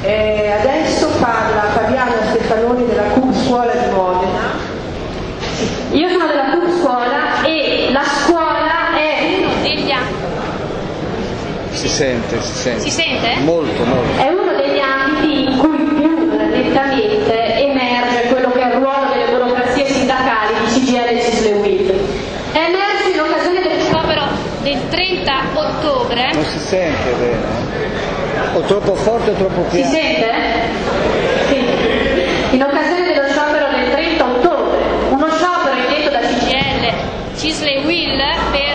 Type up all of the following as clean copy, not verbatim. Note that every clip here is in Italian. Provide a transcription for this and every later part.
Adesso parla Fabiana Stefanoni della CUP Scuola di Modena. Io sono della CUP Scuola e la scuola è uno degli Si sente. Si sente? Molto. È uno degli ambiti in cui più nettamente emerge quello che è il ruolo delle burocrazie sindacali di CGIL e CISL e UIL. È emerso in occasione dello sciopero del 30 ottobre. Non si sente bene. O troppo forte o troppo piano. Si sente? Sì. In occasione dello sciopero del 30 ottobre, uno sciopero indetto da CGIL, CISL e UIL per...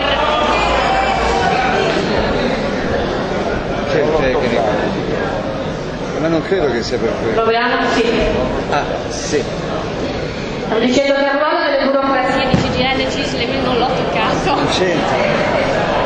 C'è il tecnico. Ma non credo che sia per quello. Proviamo? Sì. Ah, sì. Sto dicendo che il ruolo delle burocrazie di CGIL, CISL e UIL non l'ho toccato. Non c'entra.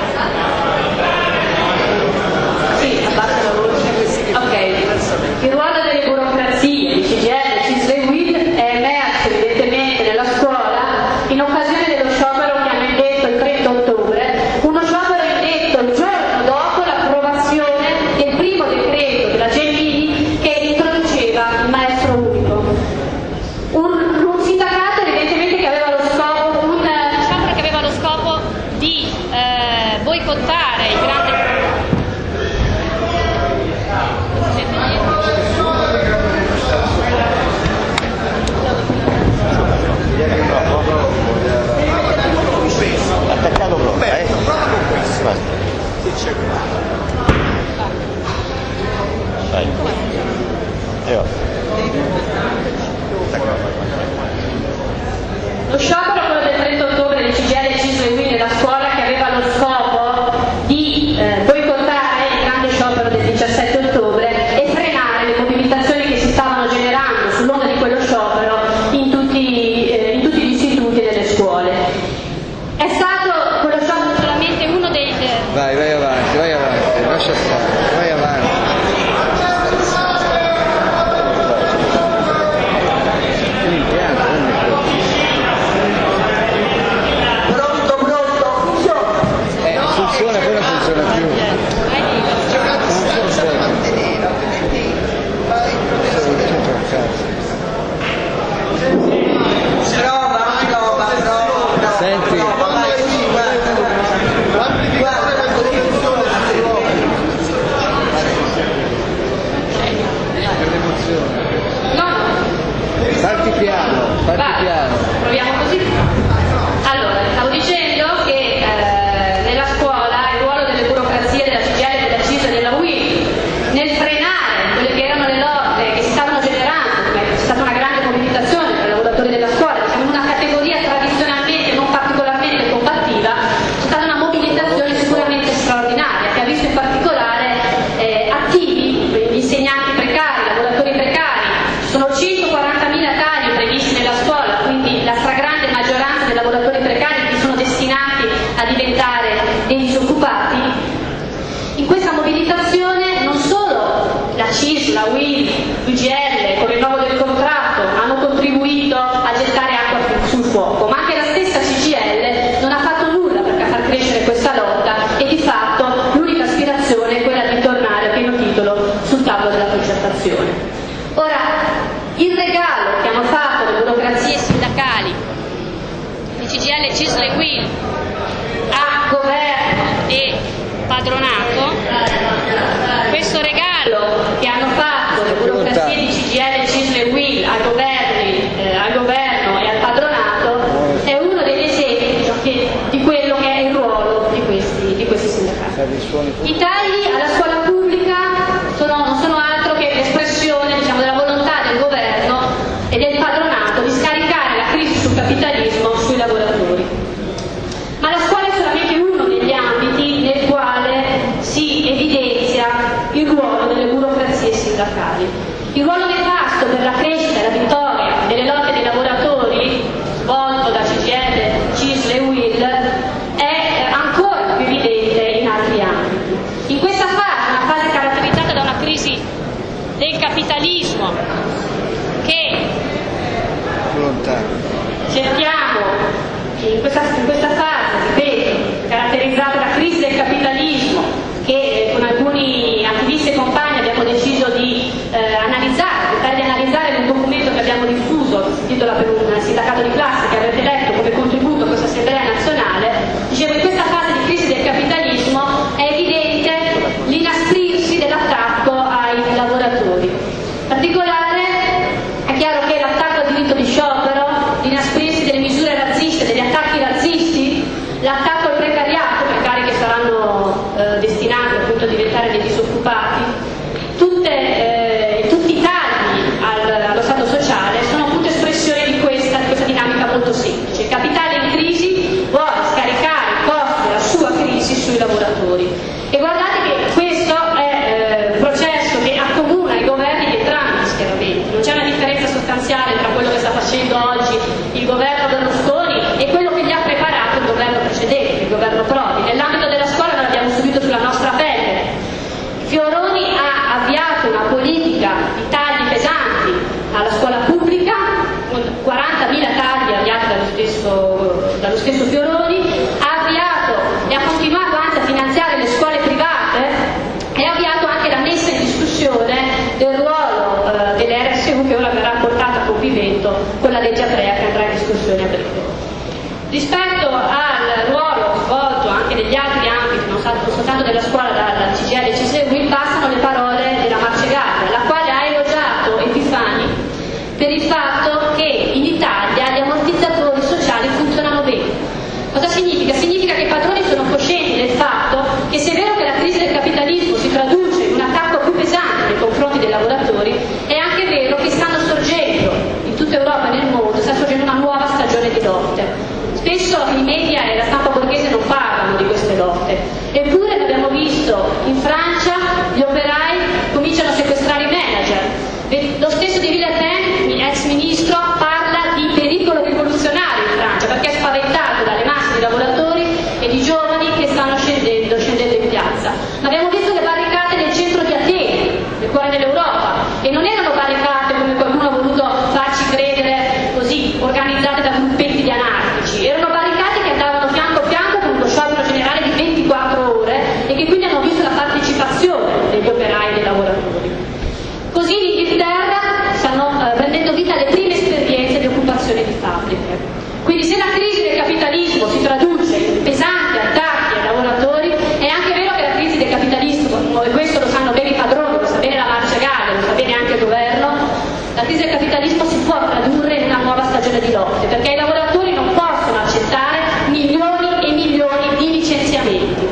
Sì, abbassa la voce. Ok. Il ruolo delle burocrazie di CGIL, CISL e UIL è emerso evidentemente nella scuola in occasione dello sciopero che hanno indetto il 30 ottobre, uno sciopero indetto il giorno dopo l'approvazione del primo decreto della Gelmini che introduceva il maestro unico. Un sindacato evidentemente che aveva lo scopo, un sciopero che aveva lo scopo di boicottare il grande... Attaccato proprio. Prova con questo. Vai. Lo sciopero, quello del 30 ottobre di CGIL, CISL e UIL nella scuola, che aveva lo scopo di boicottare il grande sciopero del 17 ottobre e frenare le mobilitazioni che si stavano generando sull'onda di quello sciopero in tutti gli istituti e nelle scuole. È stato quello sciopero solamente uno dei... Vai avanti, lascia stare, vai avanti. L'impianto, Pronto, funziona. funziona, poi non funziona più. Senti. Parti piano. Proviamo così. Allora, stavo dicendo che nella scuola il ruolo delle burocrazie della CGIL, della CISL e della UIL nel frenare quelle che erano le lotte che si stavano generando, come c'è stata una grande mobilitazione tra i lavoratori della scuola, diciamo una categoria tradizionalmente non particolarmente combattiva, c'è stata una mobilitazione sicuramente straordinaria che ha visto in particolare attivi gli insegnanti precari, i lavoratori precari. Ci sono 140.000 tagli previsti nella scuola, quindi la stragrande maggioranza dei lavoratori precari che sono destinati a diventare dei disoccupati. In questa mobilitazione non solo la CISL, la UIL, l'UGL con il rinnovo del contratto hanno contribuito a gettare acqua sul fuoco, ma anche la stessa CGIL non ha fatto nulla per far crescere questa lotta e di fatto l'unica aspirazione è quella di tornare a pieno titolo sul tavolo della concertazione. Ora, il regalo che hanno fatto le burocrazie sindacali di CGIL, CISL e UIL a governo e padronato, questo regalo che hanno fatto le burocrazie di CGIL, CISL e UIL al governo e al padronato è uno degli esempi di quello che è il ruolo di questi sindacati. I tagli alla scuola pubblica non sono altro che l'espressione, diciamo, della volontà del governo e del padronato di scaricare la crisi sul capitalismo sui lavoratori. Ma la scuola è solamente uno degli ambiti nel quale si evidenzia il ruolo delle burocrazie sindacali. Il ruolo nefasto per la crescita e la vittoria delle lotte dei lavoratori, svolto da CGIL, CISL e UIL, è ancora più evidente in altri ambiti. In questa fase, una fase caratterizzata da una crisi del capitalismo che cerchiamo, in questa fase, ripeto, caratterizzata da crisi del capitalismo che con alcuni attivisti e compagni abbiamo deciso di con la legge Aprea che andrà in discussione a breve. Rispetto al ruolo svolto anche negli altri ambiti, non soltanto della scuola, dalla CGIL e CISL, passano le parole della Marcegaglia, la quale ha elogiato Epifani per il fatto che in Italia gli ammortizzatori sociali funzionano bene. Cosa significa? Significa che i padroni sono coscienti del fatto che, se è vero che la crisi del capitalismo si traduce in un attacco più pesante nei confronti dei lavoratori, è anche vero che stanno sorgendo in tutta Europa e nel mondo, sta sorgendo una nuova stagione di lotte. Spesso i media e la stampa borghese non parlano di queste lotte, eppure l'abbiamo visto in Francia, gli operai cominciano a sequestrare i manager. Lo stesso Di Villepin, ex ministro, parla di pericolo rivoluzionario in Francia perché è spaventato dalle masse di lavoratori e di giovani che stanno scendendo in piazza. Ma abbiamo visto le barricate nel centro di Atene, nel cuore dell'Europa, e non erano barricate come qualcuno ha voluto farci credere, così, organizzate da gruppetti di anarchici, erano barricate che andavano fianco a fianco con uno sciopero generale di 24 ore e che quindi hanno visto la partecipazione degli operai e dei lavoratori. Così in Inghilterra stanno prendendo vita le prime esperienze di occupazione di fabbriche. Quindi se la crisi del capitalismo si traduce in pesanti attacchi ai lavoratori, è anche vero che la crisi del capitalismo, e questo lo sanno bene i padroni, lo sa bene la Marcegaglia, lo sa bene anche il governo, la crisi del capitalismo si può tradurre in una nuova stagione di lotte, perché i lavoratori non possono accettare milioni e milioni di licenziamenti.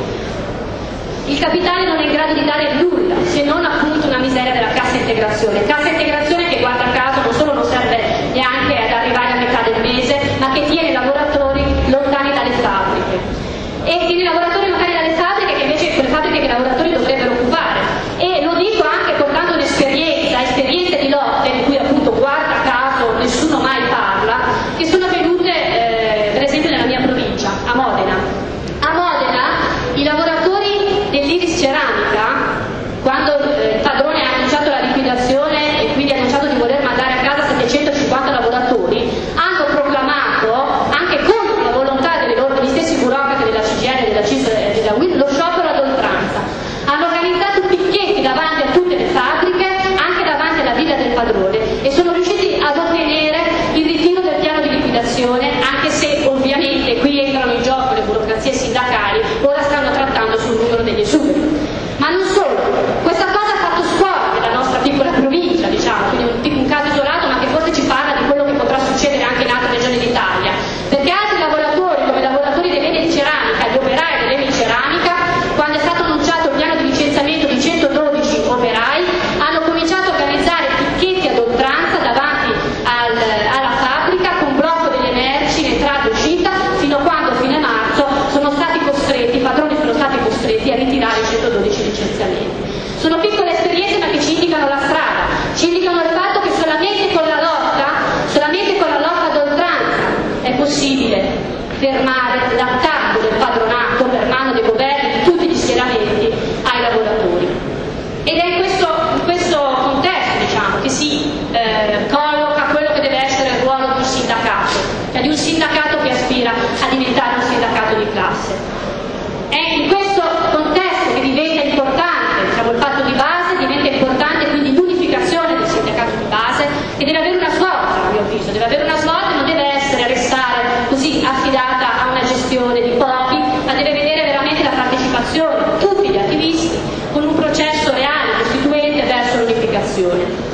Il capitale non è in grado di dare nulla, se non appunto una miseria della cassa integrazione che, guarda caso, non solo non serve neanche ad arrivare a metà del mese, ma che tiene i lavoratori lontani dalle fabbriche. E tiene i lavoratori lontani dalle fabbriche, che invece quelle fabbriche che i lavoratori dovrebbero occupare. E lo dico anche portando esperienze di lotte, di cui appunto, guarda caso, nessuno mai parla, che sono avvenute per esempio nella mia provincia, a Modena. A Modena i lavoratori dell'Iris Ceramica, quando il padrone ha annunciato la liquidazione e quindi ha annunciato di voler mandare a casa 750 lavoratori, hanno proclamato, anche contro la volontà degli stessi burocrati della CGIL, della CISL e della UIL, lo sciopero ad oltranza. Hanno organizzato picchetti davanti a tutte le fabbriche, anche davanti alla villa del padrone, e sono riusciti ad ottenere il ritiro del piano di liquidazione, anche se ovviamente qui entrano in gioco le burocrazie sindacali, ora stanno trattando sul numero degli esuberi. Ma non solo, questa cosa ha fatto scuola nella nostra piccola provincia, diciamo, quindi un caso isolato, ma che forse ci parla di quello che potrà succedere anche in altre regioni d'Italia, perché altri lavoratori, come i lavoratori dell'Eni di Ceramica, gli operai dell'Eni di Ceramica, quando è stato annunciato il piano di licenziamento di 112 operai, hanno cominciato a organizzare picchetti ad oltranza davanti alla fabbrica con blocco delle merci in entrata e uscita, fino a quando a fine marzo i padroni sono stati costretti a ritirare 112 licenziamenti. Sono piccole esperienze, ma che ci indicano la strada, ci indicano il fatto che solamente con la lotta ad oltranza è possibile fermare l'attacco del padronato per mano dei governi di tutti gli schieramenti ai lavoratori. Ed è in questo contesto, diciamo, che si colloca quello che deve essere il ruolo di un sindacato, cioè di un sindacato che aspira a diventare un sindacato di classe. È in questo contesto che diventa importante, diciamo, il patto di base, diventa importante quindi l'unificazione del sindacato di base, che deve avere una svolta, a mio avviso, deve avere una svolta e non deve restare così affidata a una gestione di pochi, ma deve vedere veramente la partecipazione di tutti gli attivisti con un processo reale, costituente verso l'unificazione.